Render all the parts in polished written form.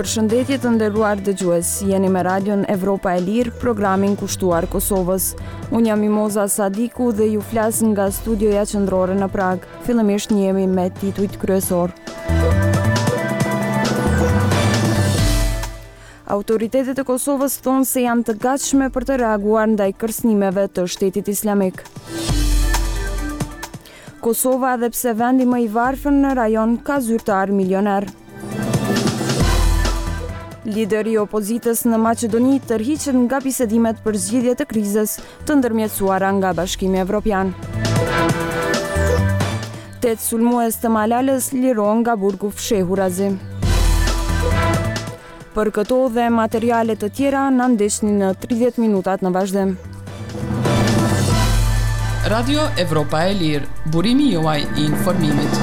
Përshëndetje të nderuar dëgjues, jeni me radion Evropa e Lirë, programin kushtuar Kosovës. Unë jam Mimoza Sadiku dhe ju flas nga studioja qendrore në Prag. Fillimisht njemi me titujt kryesor. Autoritetet e Kosovës thonë se janë të gatshme për të reaguar ndaj kërcënimeve të Shtetit Islamik. Kosova, edhe pse vendi më i varfër në rajon, ka zyrtar milioner. Lideri i opozitës në Maqedoni tërhiqet nga bisedimet për zgjidhje të krizës të ndërmjetësuara nga Bashkimi Evropian. 8 sulmues të Malalës lirohen nga burgu fshehurazi. Për këto dhe materiale të tjera na ndihni në 30 minutat në vazhdim. Radio Evropa e Lirë, burimi juaj i informimit.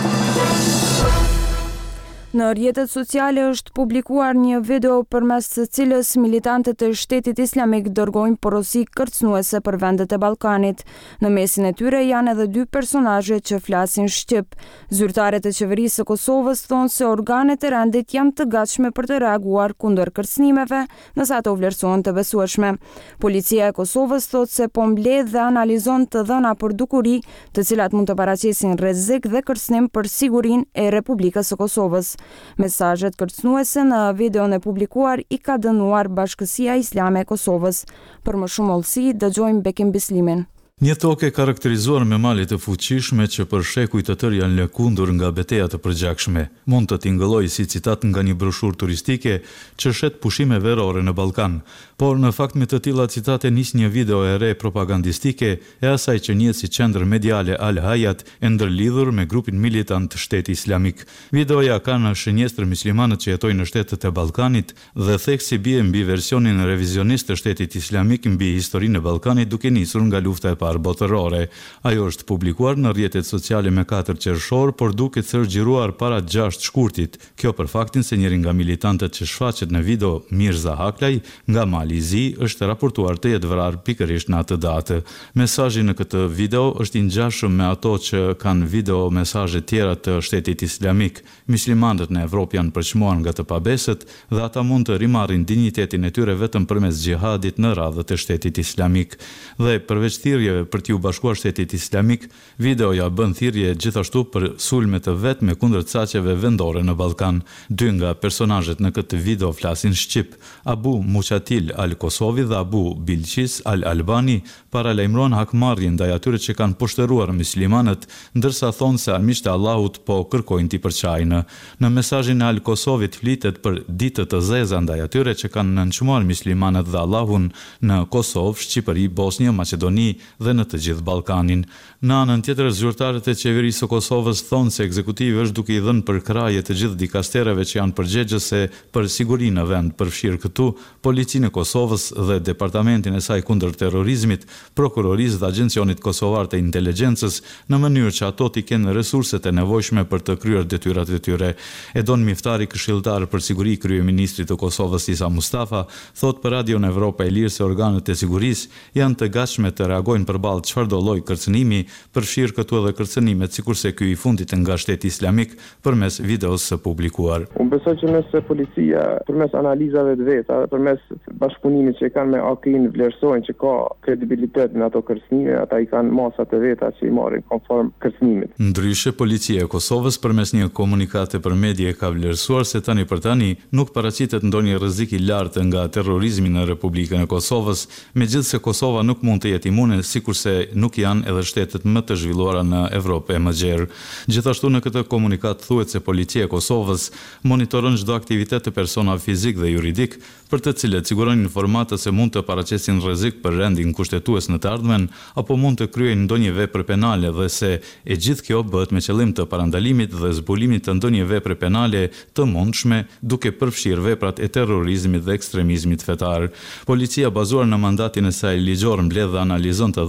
Në rrjetet sociale është publikuar një video përmes së cilës militantët e Shtetit Islamik dërgojnë porosi kërcënuese për vendet e Ballkanit. Në mesin e tyre janë edhe 2 personazhe që flasin shqip. Zyrtarët e qeverisë së Kosovës thonë se organet e rendit janë të gatshme për të reaguar kundër kërcënimeve, nëse ato vlerësohen të besueshme. Policia e Kosovës thotë se po mbledh dhe analizon të dhëna për dukuri, të cilat mund të paraqesin rrezik dhe kërcënim për sigurinë e Republikës së Kosovës. Mesazhet kërcënuese në videon e publikuar i ka dënuar Bashkësia Islame e Kosovës. Për më shumë hollësi, dëgjojmë Bekim Bislimin. Një tokë e karakterizuar me male të fuqishme që për shekuj të tërë janë lëkundur nga betejat të përgjakshme. Mund të tingëlloj si citat nga një broshurë turistike që shet pushime verore në Ballkan, por në fakt me të tilla citate nis një video e re propagandistike e asaj që njihet si qendër mediale Al Hayat e ndërlidhur me grupin militant të Shtetit Islamik. Videoja ka në shënjestër muslimanët që jetojnë në shtetet e Ballkanit dhe theksi bie mbi versionin revizionist të Shtetit Islamik mbi historinë e Ballkanit duke nisur nga lufta e botërore. Ajo është publikuar në rrjetet sociale me 4 qershor, por duket se është xhiruar para 6 shkurtit. Kjo për faktin se njëri nga militantët që shfaqet në video, Mirza Haklaj, nga Mali i Zi, është raportuar të jetë vrarë pikërisht në atë datë. Mesazhi në këtë video është i ngjashëm me ato që kanë video mesazhe tjera të Shtetit Islamik. Muslimanët në Evropë janë përçmuar nga të pabesët dhe ata mund të rimarrin dinjitetin e tyre vetëm përmes xhihadit në radhët e Shtetit Islamik. Dhe përveç thirrjeve për t'ju bashkuar Shtetit Islamik, videoja bën thirrje gjithashtu për sulme të vetme kundër caqeve vendore në Ballkan. 2 nga personazhet në këtë video flasin shqip. Abu Muqatil al-Kosovi dhe Abu Bilqis al-Albani paralajmëron hakmarrjen ndaj atyre që kanë poshtëruar muslimanët, ndërsa thonë se armiqtë e Allahut po kërkojnë t'i përçajnë. Në mesazhin e al-Kosovit flitet për ditë të zeza ndaj atyre që kanë nënçmuar muslimanët dhe Allahun në Kosovë, Shqipëri, Bosnjë, Maqedoni dhe në të gjithë Ballkanin. Në anën tjetër, zyrtarët e qeverisë së Kosovës thonë se ekzekutivi është duke i dhënë përkraje të gjithë dikastereve që janë përgjegjëse për sigurinë në vend, përfshirë këtu Policinë e Kosovës dhe Departamentin e saj kundër terrorizmit, Prokurorisë dhe Agjencionit Kosovar të Inteligjencës, në mënyrë që ato t'i kenë resurset e nevojshme për të kryer detyrat e tyre. Edon Miftari, këshilltar për siguri i kryeministrit të Kosovës Isa Mustafa, thot për Radion Evropa e Lirë se organet e sigurisë janë të gatshme të reagojnë përballë çfarëdo lloj kërcënimi, përfshirë këtu edhe kërcënimet sikurse ky i fundit nga Shteti Islamik përmes videos së publikuar. Unë besoj që nëse policia përmes analizave të veta, përmes bashkëpunimit që kanë me AK-in vlerësojnë që ka kredibilitet në ato kërcënime, ata i kanë masat e veta që i marrin konform kërcënimit. Ndryshe, policia e Kosovës përmes një komunikate për media ka vlerësuar se tani për tani nuk paraqitet ndonjë rrezik i lartë nga terrorizmi në Republikën e Kosovës, megjithse Kosova nuk mund të jetë imune sikurse nuk janë edhe shtetet më të zhvilluara në Evropë e Mëgjerë. Gjithashtu në këtë komunikat thuhet se policia e Kosovës monitoron çdo aktivitet të personave fizik dhe juridik, për të cilët sigurojnë informata se mund të paraqesin rrezik për rendin kushtetues në të ardhmen apo mund të kryejnë ndonjë vepër penale dhe se e gjithë kjo bëhet me qëllim të parandalimit dhe zbulimit të ndonjë vepre penale të mundshme, duke përfshirë veprat e terrorizmit dhe ekstremizmit fetar. Policia bazuar në mandatin e saj ligjor mbledh dhe analizon të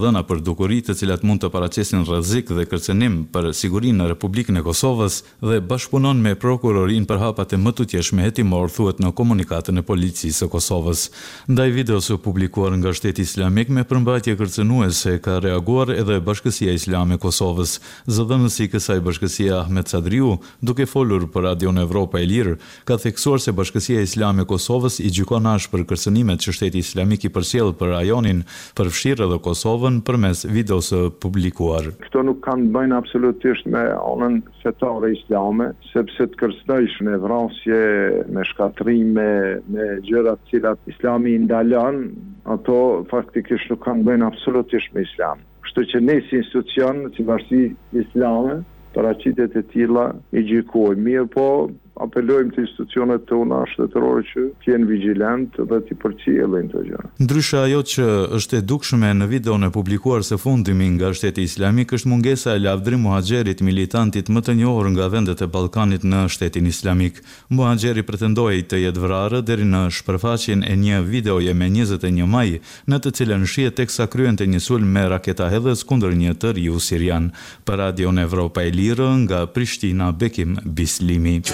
dhëna për dukuri të cilat mund të paraqesin rrezik dhe kërcënim për sigurinë në Republikën e Kosovës dhe bashkëpunon me prokurorinë për hapat e më tutjeshme hetimor, thuhet në komunikatën e policisë së Kosovës. Ndaj videos së publikuar nga Shteti Islamik me përmbajtje kërcënuese ka reaguar edhe Bashkësia Islame e Kosovës. Zëdhënësi i kësaj bashkësie Ahmet Sadriu, duke folur për Radion Evropa e Lirë, ka theksuar se Bashkësia Islame e Kosovës i gjykon ash për kërcënimet që Shteti Islamik i përcjell për rajonin, përfshirë edhe Kosovën përmes videos së publikuar. Këto nuk kanë të bëjnë absolutisht me anën fetare islame, sepse të kërcënojsh me vrasje, me shkatrime, me gjëra të cilat Islami i ndalon, ato faktikisht nuk kanë të bëjnë absolutisht me Islam. Kështu që ne si institucion, si Bashkia Islame, paraqitjet e tilla i gjykojmë. Mirë po, apelojmë të institucionet tona shtetërore që të jenë vigjilent dhe të përcjellin këto gjëra. Ndryshe ajo që është e dukshme në videon e publikuar së fundmi nga Shteti Islamik është mungesa e Lavdrim Muhaxherit, militantit më të njohur nga vendet e Ballkanit në Shtetin Islamik. Muhaxheri pretendoi të jetë vrarë deri në shpërfaqjen e një videoje me 21 maj, në të cilën shihet teksa kryente një sulm me raketa hedhës kundër një të riu sirian. Për Radion Evropa e Lirë nga Prishtina, Bekim Bislimi.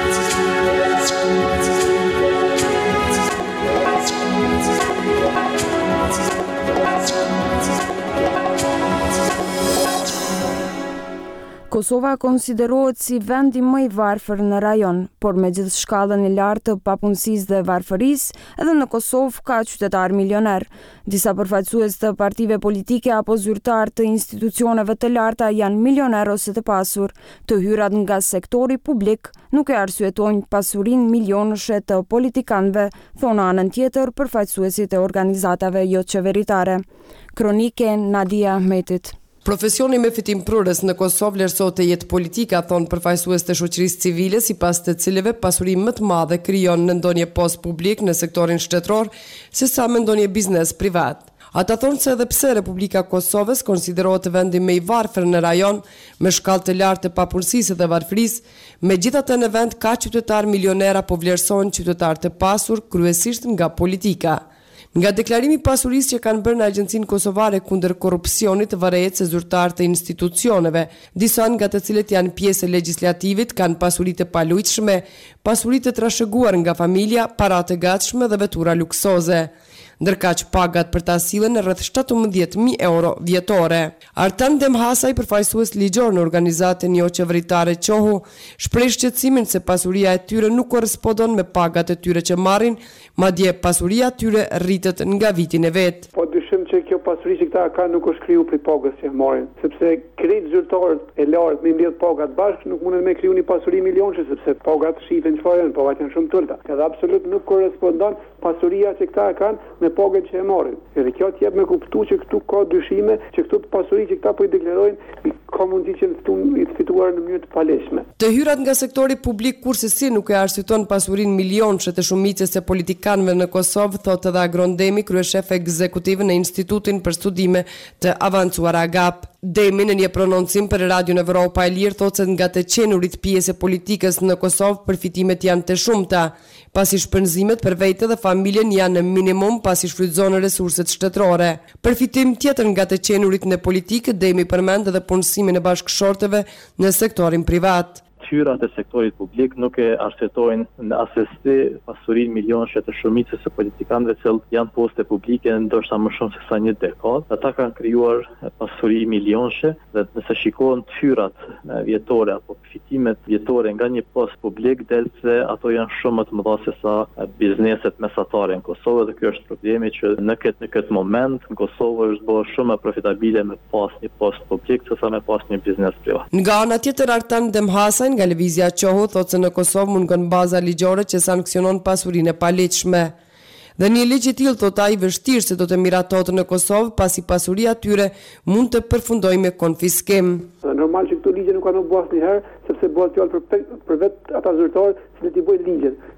Kosova konsiderohet si vendi më i varfër në rajon, por me gjithë shkallën e lartë të papunësisë dhe varfërisë, edhe në Kosovë ka qytetar milioner. Disa përfaqësues të partive politike apo zyrtar të institucioneve të larta janë milioner ose të pasur. Të hyrat nga sektori publik nuk e arsyetojnë pasurinë milionëshe të politikanëve, thonë anën tjetër përfaqësuesit e organizatave jo qeveritare. Kronike Nadia Ahmetit. Profesioni me fitim prurës në Kosovë vlerësohet të jetë politika, thonë përfaqësues të shoqërisë civile, sipas të cilëve pasuri më të madhe krijon në ndonjë post publik në sektorin shtetëror, sesa me ndonjë biznes privat. Ata thonë se edhe pse Republika e Kosovës konsiderohet vendi më i varfër në rajon, me shkallë të lartë të papunësisë dhe varfërisë, megjithatë në vend ka qytetar milioner apo vlerësohen qytetar të pasur kryesisht nga politika. Nga deklarimi i pasurisë që kanë bërë në Agjencinë Kosovare kundër korrupsionit varet se zyrtarë të institucioneve, disa nga të cilët janë pjesë e legjislativit, kanë pasuri të palujtshme, pasuri të trashëguar nga familja, para të gatshme dhe vetura luksoze. Ndërkaq pagat për ta sillen në rreth 17.000 euro vjetore. Artan Demhasaj, përfaqësues ligjor në organizatën jo qeveritare Qohu, shpreh shqetësimin se pasuria e tyre nuk korrespondon me pagat e tyre që marrin, madje pasuria e tyre rritet nga vitin e vet. Po dyshim që kjo pasuri që këta kanë nuk është kriju për pagës që marrin, sepse krejt zyrtarët e lartë me mbledh pagat bashkë nuk munden me kriju një pasuri milionëshe, sepse pagat shihen çfarë janë, pagat janë shumë të ulta. Edhe absolut nuk korrespondon pasuria që këta kanë me pagën që e marrin. Edhe kjo të jep me kuptu që këtu ka dyshime që këtu pasuri që këta po i deklarojnë ka mundësi që të fituar në mënyrë të paleshme. Të hyrat nga sektori publik kurse si nuk e arsyeton pasurinë milionëshe të shumicës e politikanëve në Kosovë, thotë edhe Agron Demi, kryeshef ekzekutiv në Institutin për Studime të Avancuara AGAP. Demi në një prononcim për Radion Evropa e Lirë thotë se nga të qenurit pjesë e politikës në Kosovë përfitimet janë të shumta, pasi shpenzimet për vete dhe familjen janë në minimum pasi shfrytëzon resurset shtetërore. Përfitim tjetër nga të qenurit në politikë, Demi përmend edhe punësimin e bashkëshorteve në sektorin privat. Hyrat e sektorit publik nuk e arsyetojnë në asesi pasurinë milionëshe të shumicës së politikanëve që janë poste publike ndoshta më shumë se sa një dekadë. Ata kanë krijuar pasuri milionëshe dhe nëse shikohen hyrat vjetore apo fitimet vjetore nga një post publik, del se ato janë shumë më të mëdha se sa bizneset mesatare në Kosovë dhe ky është problemi që në këtë moment në Kosovë është bërë shumë më profitabile me pas një post publik sesa me pas një biznes privat. Nga ana tjetër Artan Demhasaj nga Lëvizja Qohu thotë se në Kosovë mungon baza ligjore që sanksionon pasurinë e palegjshme. Dhe një ligj i tillë thotë ai vështirë se do të miratohet në Kosovë pasi pasuria e tyre mund të përfundojë me konfiskim. Normal që këto ligje nuk kanë u bërë asnjëherë, sepse bëhet fjalë për vetë ata zyrtarë që i bëjnë ligjet.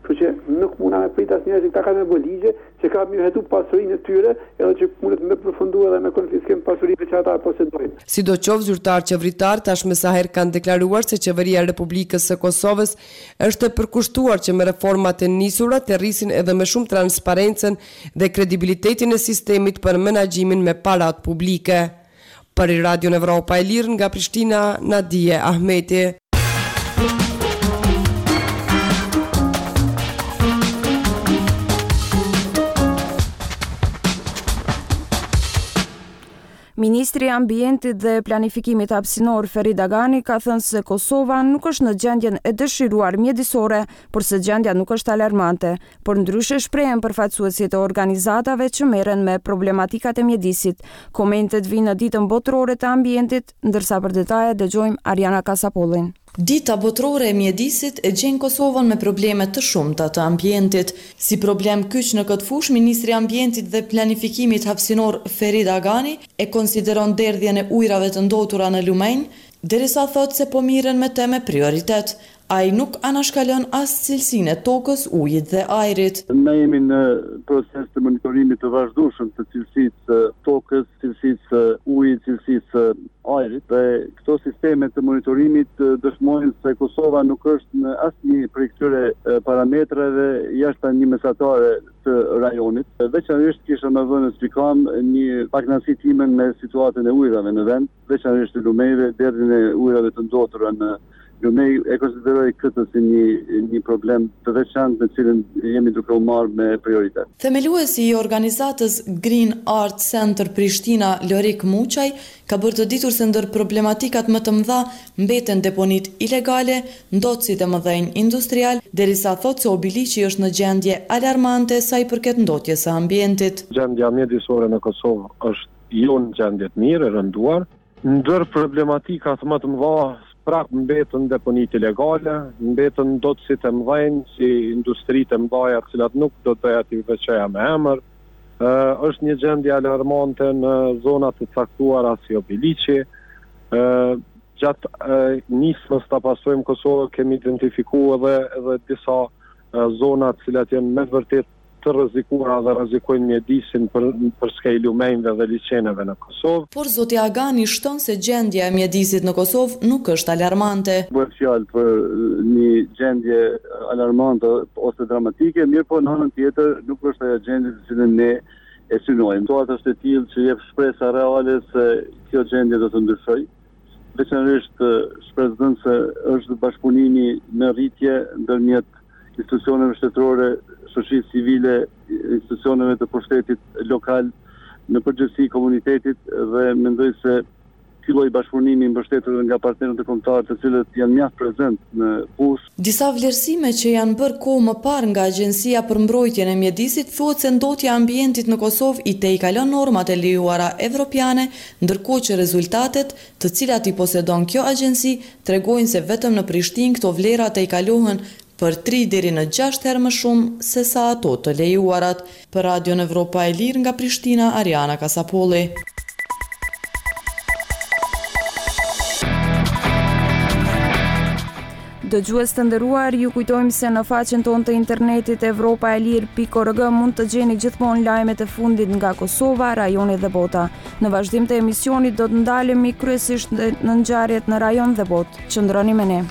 Kështu që nuk mundna me prit asnjëherë se këta kanë me ligje që ka mirë hetu pasurinë e tyre, edhe që mundet me përfundu edhe me konfiskim pasurive që ata posedojnë. Sidoqoftë zyrtar qeveritar tashmë sa herë kanë deklaruar se qeveria e Republikës së Kosovës është e përkushtuar që me reformat e nisura të rrisin edhe më shumë transparencën dhe kredibilitetin e sistemit për menaxhimin me parat publike. Për Radio Evropa e Lirë nga Prishtina, Nadije Ahmeti. Ministri i Ambientit dhe Planifikimit Hapësinor Ferit Dagani ka thënë se Kosova nuk është në gjendjen e dëshiruar mjedisore, por se gjendja nuk është alarmante, por ndryshe shprehen përfaqësuesit e organizatave që merren me problematikat e mjedisit. Komentet vinë në ditën botërore të ambientit, ndërsa për detaje dëgjojmë Ariana Kasapollin. Dita botërore e mjedisit e gjen Kosovën me probleme të shumta të ambientit. Si problem kyç në këtë fushë, Ministri i Ambientit dhe Planifikimit Hapësinor Ferit Dagani e konsideron derdhjen e ujrave të ndotura në lumenj, derisa thotë se po mirren me teme prioritet. Ai nuk anashkalon as cilësinë e tokës, ujit dhe ajrit. Ne jemi në proces të monitorimit të vazhdueshëm të cilësisë së tokës, cilësisë së ujit, cilësisë së ajrit, dhe këto sisteme të monitorimit dëshmojnë se Kosova nuk është në asnjë prej këtyre parametrave jashtë një mesatare të rajonit. Veçanërisht kisha më vënë spikam një pakënaqësi time me situatën e ujrave në vend, veçanërisht të lumejve, derdhjen e ujrave të ndotura në Lumej e konsideroj këtë si një problem të veçantë me cilën jemi duke u marrë me prioritet. Themeluesi i organizatës Green Art Center Prishtina, Lorik Muçaj, ka bërë të ditur se ndër problematikat më të mëdha mbeten deponit ilegale, ndotësit e mëdhenj industrial, derisa thotë se Obiliqi është në gjendje alarmante sa i përket ndotjes së ambientit. Gjendja mjedisore në Kosovë është jo në gjendje të mirë, e rënduar. Ndër problematikat më të mëdha prap mbetën deponit ilegale, mbetën ndotësit e mëdhenj si industritë e mëdha të cilat nuk do të t'i veçoja me emër. Është një gjendje alarmante në zonat të caktuara si Obiliqi. Gjatë nismës ta pasojmë Kosovë kemi identifikuar edhe disa zona të cilat janë me vërtet të rrezikuara dhe rrezikojnë mjedisin për skej lumenjve dhe liçeneve në Kosovë. Por zoti Agani shton se gjendja e mjedisit në Kosovë nuk është alarmante. Bëhet fjalë për një gjendje alarmante ose dramatike, mirë po në anën tjetër nuk është ajo gjendje të cilën ne e synojmë. Situata është e tillë që jep shpresa reale se kjo gjendje do të ndryshojë. Veçanërisht shpresojmë se është bashkëpunimi në rritje ndërmjet institucioneve shtetërore, shoqërisë civile, institucioneve të pushtetit lokal, në përgjithësi komunitetit, dhe mendoj se ky lloj bashkëpunimi mbështetur nga partnerët e kombëtar të cilët janë mjaft prezent në fushë. Disa vlerësime që janë bërë kohë më parë nga Agjencia për Mbrojtjen e Mjedisit thuhet se ndotja e ambientit në Kosovë i tejkalon normat e lejuara evropiane, ndërkohë që rezultatet, të cilat i posedon kjo agjenci, tregojnë se vetëm në Prishtinë këto vlera tejkalohen për 3 deri në 6 herë më shumë se sa ato të lejuarat. Për Radio Evropa e Lirë nga Prishtina, Ariana Kasapolli. Dëgjues të nderuar, ju kujtojmë se në faqen tonë të internetit evropaelir.org mund të gjeni gjithmonë lajmet e fundit nga Kosova, rajoni dhe bota. Në vazhdim të emisionit do të ndalemi kryesisht në ngjarjet në rajon dhe botë. Qëndroni me ne.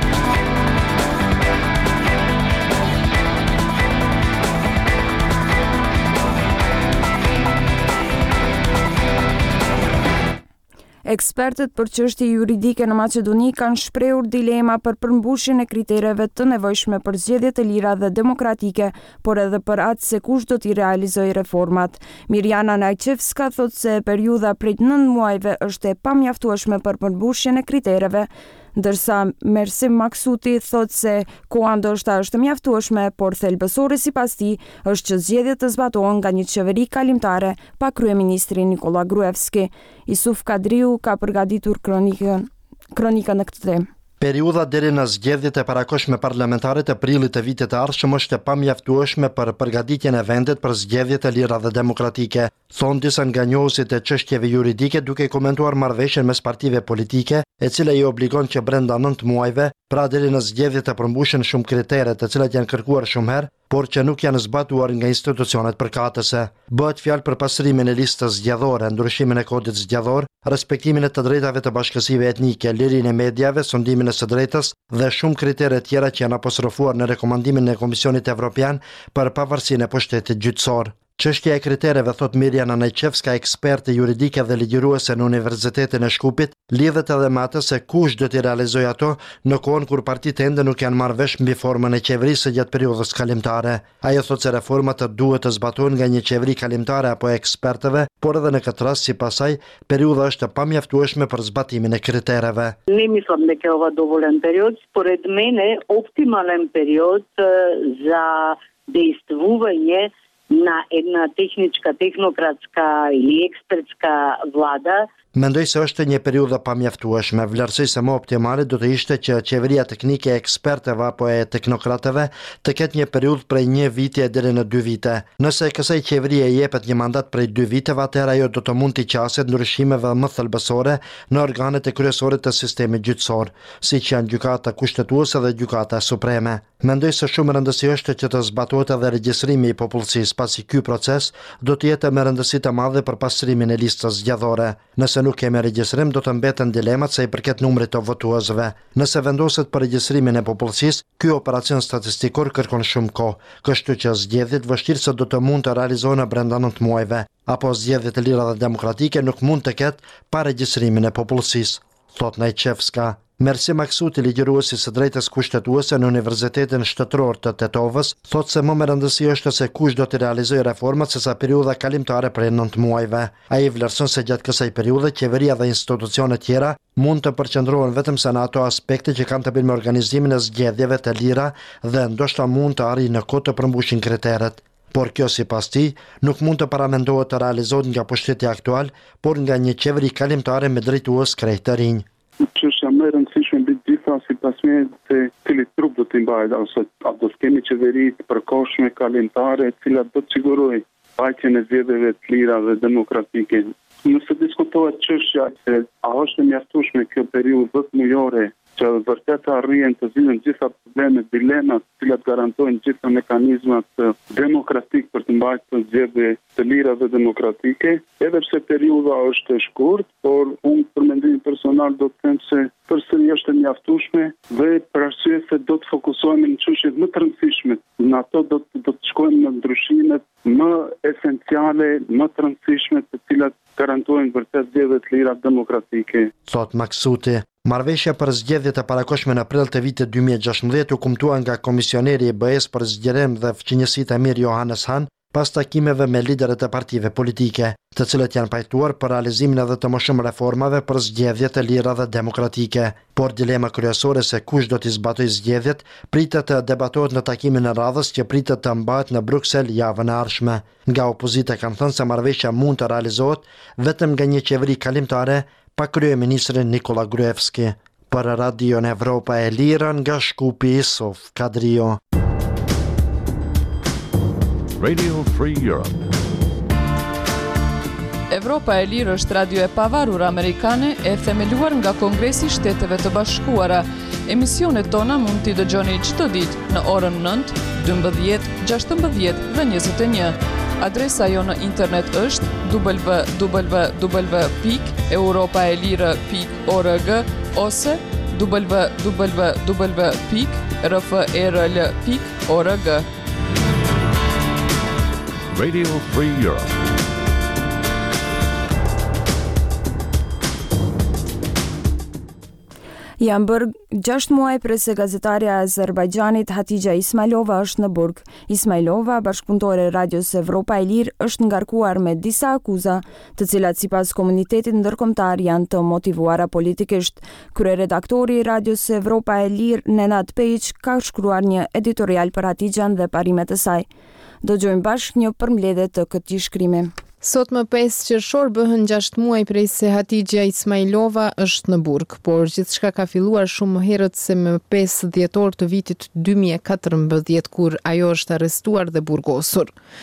Ekspertët për çështje juridike në Maqedoni kanë shprehur dilema për përmbushjen e kritereve të nevojshme për zgjedhje të lira dhe demokratike, por edhe për atë se kush do t'i realizojë reformat. Mirjana Najçevska thotë se periudha prej 9 muajve është e pamjaftueshme për përmbushjen e kritereve, ndërsa Mersim Maksuti thotë se koha ndoshta është mjaftueshme, por thelbësore sipas tij është që zgjedhjet të zbatohen nga një qeveri kalimtare pa kryeministrin Nikola Gruevski. Isuf Kadriu ka përgatitur kronikën në këtë temë. Periudha deri në zgjedhjet e parakohshme parlamentare të prillit të vitit të ardhshëm është e pamjaftueshme për përgatitjen e vendit për zgjedhje të lira dhe demokratike, thonë disa nga njohësit e çështjeve juridike duke komentuar marrëveshjen mes partive politike, e cila i obligon që brenda 9 muajve Pra deri në zgjedhjet e përmbushën shumë kritere të cilat janë kërkuar shumë herë, por që nuk janë zbatuar nga institucionet përkatëse. Bëhet fjalë për pasurimin e listës zgjedhore, ndryshimin e kodit zgjedhor, respektimin e të drejtave të bashkësive etnike, lirinë e mediave, sundimin e së drejtës dhe shumë kritere tjera që janë apostrofuar në rekomandimin e Komisionit Evropian për pavarësinë e pushtetit gjyqësor. Çështja e kritereve, thot Mirjana Najqevska, eksperte juridike dhe ligjëruese në Universitetin e Shkupit, lidhet edhe me atë se kush do t'i realizojë ato në kohën kur partitë ende nuk janë marrë vesh mbi formën e qeverisë gjatë periudhës kalimtare. Ajo thot se reformat duhet të zbatohen nga një qeveri kalimtare apo ekspertëve, por edhe në këtë rast, sipas saj, periudha është e pamjaftueshme për zbatimin e kritereve. Nimi thot me kjo dovolен период, според мене оптимален период за действување на една техничка, технократска или експертска влада. Mendoj se është një periudhë pamjaftueshme. Vlerësoj se më optimale do të ishte që qeveria teknike e ekspertëve apo e teknokratëve të ketë një periudhë prej 1 viti deri në 2 vite. Nëse kësaj qeverie jepet një mandat prej 2 viteve, atëherë ajo do të mund t'i qaset ndryshimeve më thelbësore në organet e kryesore të sistemit gjyqësor, siç janë gjykata kushtetuese dhe gjykata supreme. Mendoj se shumë rëndësishme është që të zbatohet edhe regjistrimi i popullsisë, pasi ky proces do të jetë me rëndësi të madhe për pasurimin e listës zgjedhore. Nëse nuk kemi regjistrim, do të mbeten dilemat sa i përket numrit të votuesve. Nëse vendoset për regjistrimin e popullsisë, ky operacion statistikor kërkon shumë kohë, kështu që zgjedhjet vështirëse do të mund të realizohen brenda 9 muajve, apo zgjedhjet e lira dhe demokratike nuk mund të ketë pa regjistrimin e popullsisë, thot Najqevska. Mersi Maksuti, ligjëruesi së drejtës kushtetuese në Universitetin Shtetëror të Tetovës, thot se më me rëndësi është se kush do të realizojë reformat sesa periudha kalimtare prej 9 muajve. Ai vlerëson se gjatë kësaj periudhe qeveria dhe institucionet tjera mund të përqendrohen vetëm se në ato aspekte që kanë të bëjnë me organizimin e zgjedhjeve të lira dhe ndoshta mund të arrijë në kohë të përmbushin kriteret. Por kjo sipas tij nuk mund të paramendohet të realizohet nga pushteti aktual, por nga një qeveri kalimtare me drejtues krejt të rinj. Çështja më e rëndësishme mbi të gjitha sipas meje se cili trup do të mbajë, ose a do të kemi qeveri të përkohshme kalimtare, e cila do të sigurojë mbajtjen e zgjedhjeve të lira dhe demokratike. Nëse diskutohet çështja se a është e mjaftueshme kjo periudhë 10 mujore që vërtet arrihen të zihen gjitha problemet, dilemat, të cilat garantojnë gjitha mekanizmat demokratik për të mbajtur zgjedhje të lira dhe demokratike, edhe pse periudha është e shkurt, por unë për mendimin personal do të them se përsëri është e mjaftueshme dhe për arsye se do të fokusohemi në çështjet më të rëndësishme. Në ato do të shkojmë në ndryshimet më esenciale, më të rëndësishme, të cilat garantojnë vërtet zgjedhje të lira demokratike. Thot Maksuti. Marrëveshja për zgjedhjet e parakohshme në prill të vitit 2016 u kumtua nga komisioneri i BE-s për zgjerim dhe fqinjësitë Emir Johannes Han pas takimeve me liderët e partive politike, të cilët janë pajtuar për realizimin edhe të më shumë reformave për zgjedhjet e lira dhe demokratike. Por dilema kryesore se kush do t'i zbatojë zgjedhjet pritet të debatohet në takimin e radhës që pritet të mbahet në Bruksel javën e ardhshme. Nga opozita kanë thënë se marrëveshja mund të realizohet vetëm nga një qeveri kalimtare pa kryeministrin Nikola Gruevski. Për Radion Evropa e Lira nga Shkupi, Sof Kadrio. Radio Free Europe. Evropa e Lirë është radio e pavarur amerikane e themeluar nga Kongresi i Shteteve të Bashkuara. Emisionet tona mund t'i dëgjoni çdo ditë në orën 9, 12, 16 dhe 21. Adresa jo në internet është www.europaelire.org ose www.rfrl.org. Radio Free Europe. Janë bërë 6 muaj se gazetarja e Azerbajxhanit Hatija Ismailova është në burg. Ismailova, bashkëpunëtore e Radios Evropa e Lirë, është ngarkuar me disa akuza, të cilat sipas komunitetit ndërkombëtar janë të motivuara politikisht. Kryeredaktori i Radios Evropa e Lirë, Nenad Pejic, ka shkruar një editorial për Hatijan dhe parimet e saj. Dëgjojmë bashkë një përmbledhje të këtij shkrimi. Sot më 5 qershor bëhen 6 muaj prej se Hatija Ismailova është në burg, por gjithçka ka filluar shumë më herët se më 5 dhjetor të vitit 2014, kur ajo është arrestuar dhe burgosur.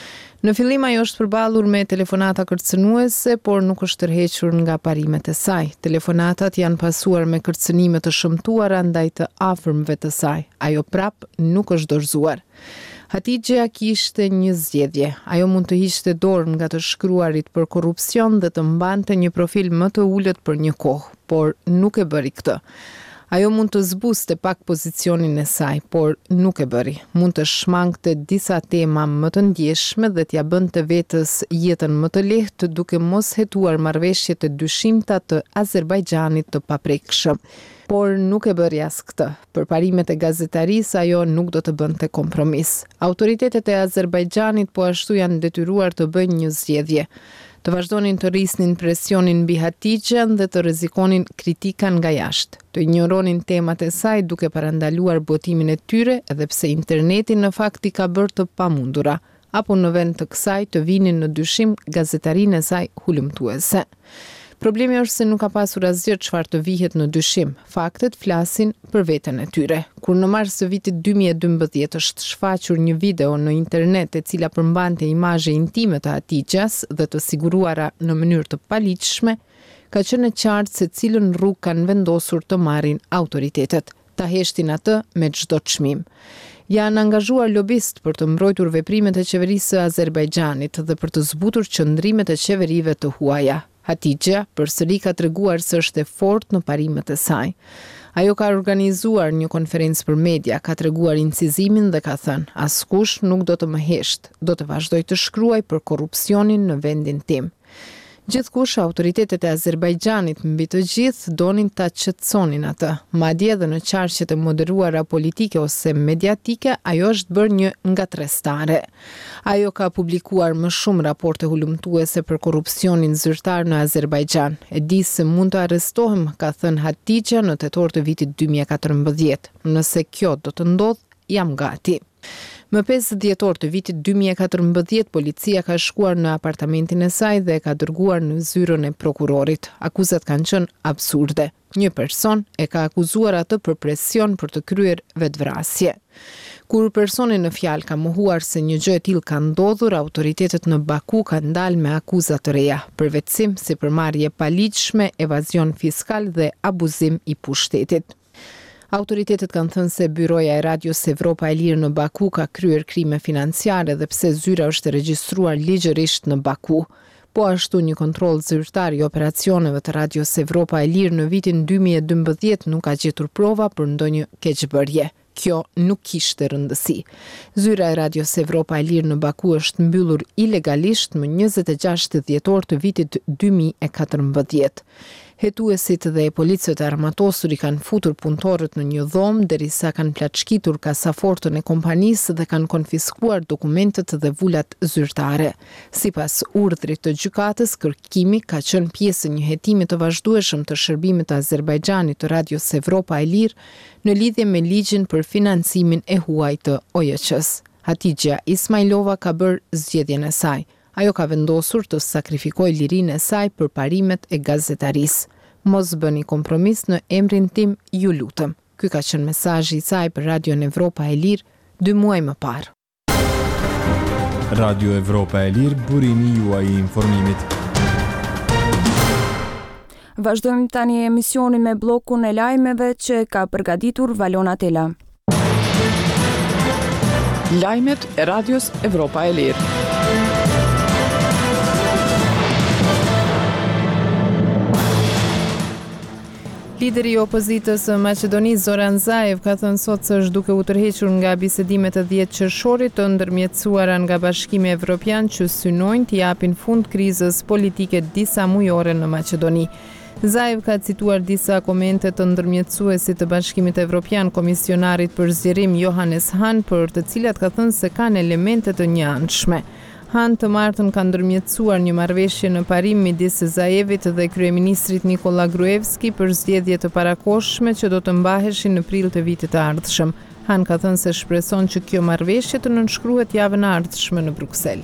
Në fillim ajo është përballur me telefonata kërcënuese, por nuk është tërhequr nga parimet e saj. Telefonatat janë pasuar me kërcënime të shëmtuara ndaj të afërmëve të saj. Ajo prap nuk është dorëzuar. Hatixha kishte një zgjedhje. Ajo mund të hiqte dorën nga të shkruarit për korrupsion dhe të mbante një profil më të ulët për një kohë, por nuk e bëri këtë. Ajo mund të zbuste pak pozicionin e saj, por nuk e bëri. Mund të shmangte disa tema më të ndjeshme dhe t'ja bënte vetës jetën më të lehtë duke mos hetuar marrëveshjet e dyshimta të Azerbajxhanit të paprekshëm. Por nuk e bëri as këtë. Për parimet e gazetarisë ajo nuk do të bënte kompromis. Autoritetet e Azerbajxhanit po ashtu janë detyruar të bëjnë një zgjedhje. Të vazhdonin të rrisnin presionin mbi Hatixhen dhe të rrezikonin kritika nga jashtë, të injoronin temat e saj duke parandaluar botimin e tyre edhe pse interneti në fakt I ka bërë të pamundura, apo në vend të kësaj të vinin në dyshim gazetarinë e saj hulumtuese. Problemi është se nuk ka pasur asgjë çfarë të vihet në dyshim. Faktet flasin për veten e tyre. Kur në mars të vitit 2012 është shfaqur një video në internet e cila përmbante imazhe intime të Hatixhas dhe të siguruara në mënyrë të paligjshme, ka qenë e qartë se cilën rrugë kanë vendosur të marrin autoritetet. Ta heshtin atë me çdo çmim. Janë angazhuar lobist për të mbrojtur veprimet e qeverisë së Azerbajxhanit dhe për të zbutur qëndrimet e qeverive të huaja. Hatixha përsëri ka treguar se është e fortë në parimet e saj. Ajo ka organizuar një konferencë për media, ka treguar incizimin dhe ka thënë: "Askush nuk do të më hesht, do të vazhdoj të shkruaj për korrupsionin në vendin tim." Gjithkush, autoritetet e Azerbajxhanit mbi të gjithë donin ta qetësonin atë. Madje edhe në qarqet e moderuara politike ose mediatike, ajo është bërë një ngatrestare. Ajo ka publikuar më shumë raporte hulumtuese për korrupsionin zyrtar në Azerbajxhan. E di se mund të arrestohem, ka thënë Hatixha në tetor të vitit 2014. Nëse kjo do të ndodh, jam gati. Më 5 dhjetor të vitit 2014, policia ka shkuar në apartamentin e saj dhe ka dërguar në zyrën e prokurorit. Akuzat kanë qenë absurde. Një person e ka akuzuar atë për presion për të kryer vetvrasje. Kur personi në fjalë ka mohuar se një gjë e tillë ka ndodhur, autoritetet në Baku kanë dalë me akuza të reja, përvetësim si përmarrje paligjshme, evazion fiskal dhe abuzim I pushtetit. Autoritetet kanë thënë se byroja e Radios Evropa e Lirë në Baku ka kryer krime financiare dhe pse zyra është regjistruar ligjërisht në Baku. Po ashtu një kontroll zyrtar I operacioneve të Radios Evropa e Lirë në vitin 2012 nuk ka gjetur prova për ndonjë keqbërje. Kjo nuk kishte rëndësi. Zyra e Radios Evropa e Lirë në Baku është mbyllur ilegalisht më 26 dhjetor të vitit 2014. Hetuesit dhe policët e armatosur I kanë futur punëtorët në një dhomë derisa kanë plaçkitur kasafortën e kompanisë dhe kanë konfiskuar dokumentet dhe vulat zyrtare. Sipas urdhrit të gjykatës, kërkimi ka qenë pjesë e një hetimi të vazhdueshëm të shërbimit të Azerbajxhanit të Radios Evropa e Lirë në lidhje me ligjin për financimin e huaj të OJQ-s. Hatixha Ismailova ka bërë zgjedhjen e saj. Ajo ka vendosur të sakrifikojë lirinë e saj për parimet e gazetarisë. Mos bëni kompromis në emrin tim, ju lutem. Ky ka qenë mesazhi I saj për Radion Evropa e Lirë 2 muaj më parë. Radio Evropa e Lirë, burimi juaj I informimit. Vazhdojmë tani emisionin me bllokun e lajmeve që ka përgatitur Valona Tela. Lajmet e Radios Evropa e Lirë. Lideri I opozitës Maqedonisë Zoran Zaev ka thënë sot se është duke u tërhequr nga bisedimet e 10 qershorit të ndërmjetësuara nga Bashkimi Evropian që synojnë të japin fund krizës politike disa mujore në Maqedoni. Zaev ka cituar disa komente të ndërmjetësuesit të Bashkimit Evropian, komisionarit për zgjerim Johannes Hahn, për të cilat ka thënë se kanë elemente të njëanshme. Han të martën ka ndërmjetësuar një marrëveshje në parim midis Zaevit dhe kryeministrit Nikola Gruevski për zgjedhje të parakohshme që do të mbaheshin në prill të vitit të ardhshëm. Han ka thënë se shpreson që kjo marrëveshje të nënshkruhet javën e ardhshme në Bruksel.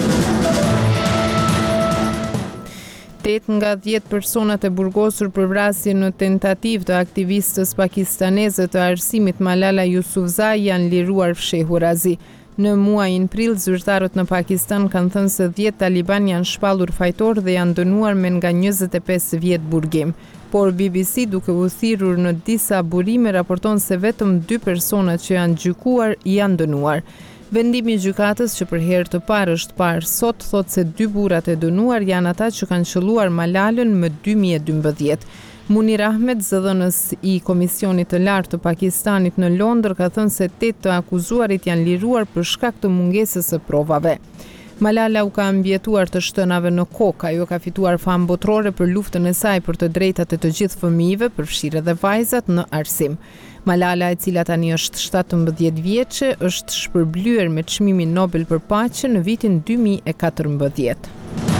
8 nga 10 personat e burgosur për vrasje në tentativë të aktivistës pakistaneze të arsimit Malala Yousafzai janë liruar fshehurazi. Në muajin prill, zyrtarët në Pakistan kanë thënë se 10 taliban janë shpallur fajtor dhe janë dënuar me nga 25 vjet burgim. Por BBC, duke u thirrur në disa burime, raporton se vetëm 2 persona që janë gjykuar janë dënuar. Vendimi i gjykatës, që për herë të parë është parë sot, thotë se 2 burrat e dënuar janë ata që kanë qelluar Malalën më 2012. Munir Ahmed, zëdhënës i Komisionit të Lartë të Pakistanit në Londër, ka thënë se 8 të akuzuarit janë liruar për shkak të mungesës së provave. Malala u ka mbjetuar të shtënave në kokë, ajo ka fituar famë botërore për luftën e saj për të drejtat e të gjithë fëmijëve, përfshirë edhe vajzat në arsim. Malala, e cila tani është 17 vjeçe, është shpërblyer me çmimin Nobel për paqe në vitin 2014.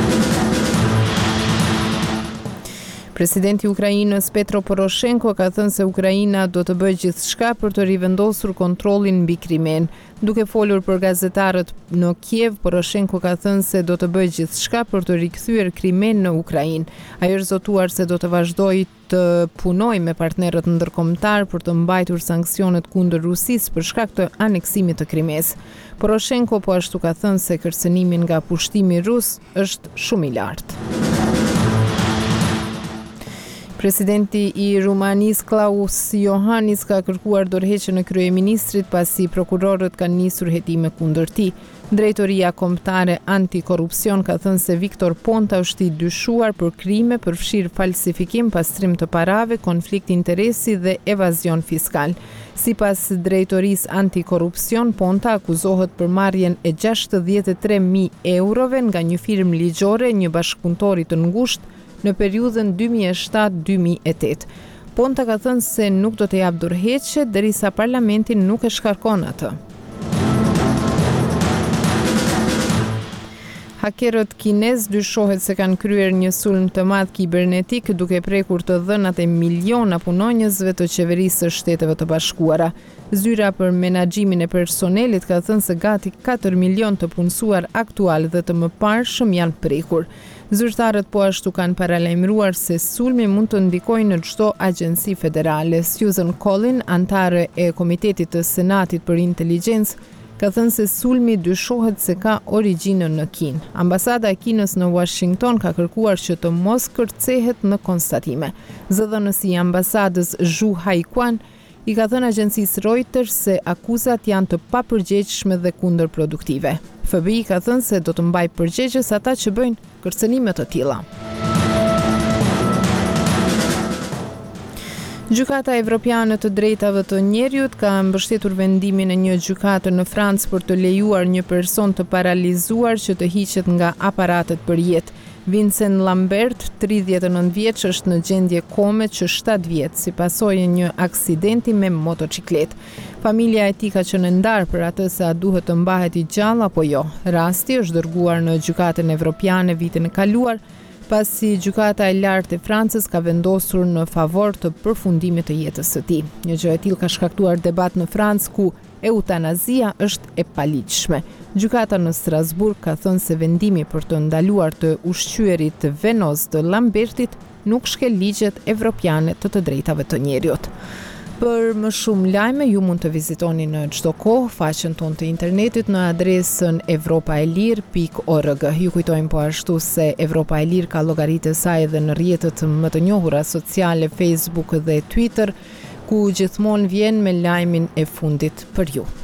Presidenti i Ukrainës Petro Poroshenko ka thënë se Ukraina do të bëjë gjithçka për të rivendosur kontrollin mbi Krimen. Duke folur për gazetarët në Kiev, Poroshenko ka thënë se do të bëjë gjithçka për të rikthyer Krimen në Ukrainë. Ai është zotuar se do të vazhdojë të punojë me partnerët ndërkombëtar për të mbajtur sanksionet kundër Rusisë për shkak të aneksimit të Krimes. Poroshenko po ashtu ka thënë se kërcënimi nga pushtimi rus është shumë i lartë. Presidenti i Rumanisë Klaus Iohannis ka kërkuar dorëheqjen e kryeministrit pasi prokurorët kanë nisur hetime kundër tij. Drejtoria Kombëtare Antikorrupsion ka thënë se Viktor Ponta është i dyshuar për krime përfshirë falsifikim, pastrim të parave, konflikt interesi dhe evazion fiskal. Sipas drejtorisë antikorrupsion, Ponta akuzohet për marrjen e 63.000 eurove nga një firmë ligjore, një bashkëpunëtori të ngushtë, në periudhën 2007-2008. Ponta ka thënë se nuk do të jap dorëheqje derisa parlamenti nuk e shkarkon atë. Hakerët kinez dyshohet se kanë kryer një sulm të madh kibernetik duke prekur të dhënat e miliona punonjësve të qeverisë së Shteteve të Bashkuara. Zyra për menaxhimin e personelit ka thënë se gati 4 milion të punësuar aktual dhe të mëparshëm janë prekur. Zyrtarët po ashtu kanë paralajmëruar se sulmi mund të ndikojë në çdo agjenci federale. Susan Collin, antare e Komitetit të Senatit për Inteligjencë, ka thënë se sulmi dyshohet se ka origjinën në Kinë. Ambasada e Kinës në Washington ka kërkuar që të mos kërcehet në konstatime. Zëdhënësi i ambasadës Zhu Haikuan i ka thënë agjencisë Reuters se akuzat janë të papërgjegjshme dhe kundërproduktive. FBI ka thënë se do të mbajë përgjegjës ata që bëjnë kërcënime të tilla. Gjykata Evropiane të Drejtave të Njerëzit ka mbështetur vendimin e një gjykate në Francë për të lejuar një person të paralizuar që të hiqet nga aparatet për jetë. Vincent Lambert, 39 vjeç, është në gjendje kome që 7 vjet si pasojë një aksidenti me motocikletë. Familja e tij ka qenë ndarë për atë se a duhet të mbahet i gjallë apo jo. Rasti është dërguar në gjykatën evropiane vitin e kaluar, pasi gjykata e lartë e Francës ka vendosur në favor të përfundimit të jetës së tij. Një gjë e tillë ka shkaktuar debat në Francë ku eutanazia është e paligjshme. Gjykata në Strasburg ka thënë se vendimi për të ndaluar të ushqyerit venoz të Lambertit nuk shkel ligjet evropiane të drejtave të njerëzit. Për më shumë lajme, ju mund të vizitoni në çdo kohë faqen tonë të internetit në adresën evropaelir.org. Ju kujtojmë po ashtu se Evropa e Lirë ka llogaritë e saj edhe në rrjetet më të njohura sociale Facebook dhe Twitter, ku gjithmonë vjen me lajmin e fundit për ju.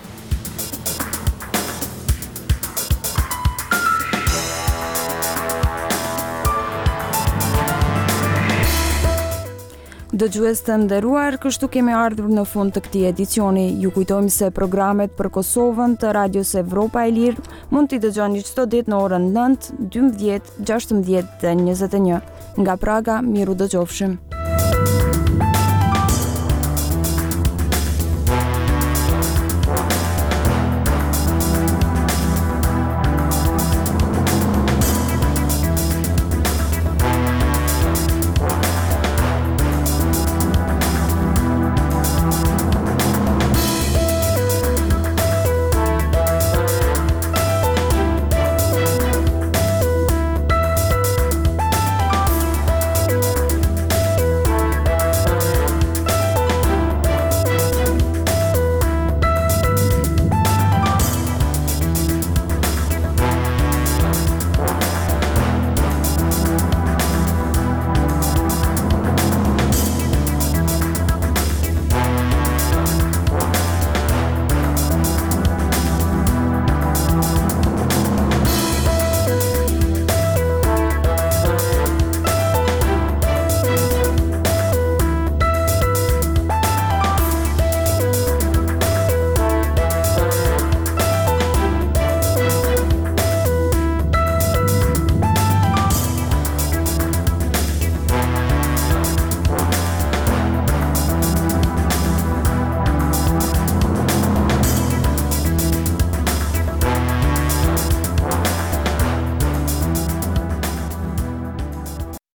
Dëgjues të nderuar, kështu kemi ardhur në fund të këtij edicioni. Ju kujtojmë se programet për Kosovën të Radios Evropa e Lirë mund t'i dëgjoni çdo ditë në orën 9, 12, 16 dhe 21. Nga Praga, miru dëgjofshim.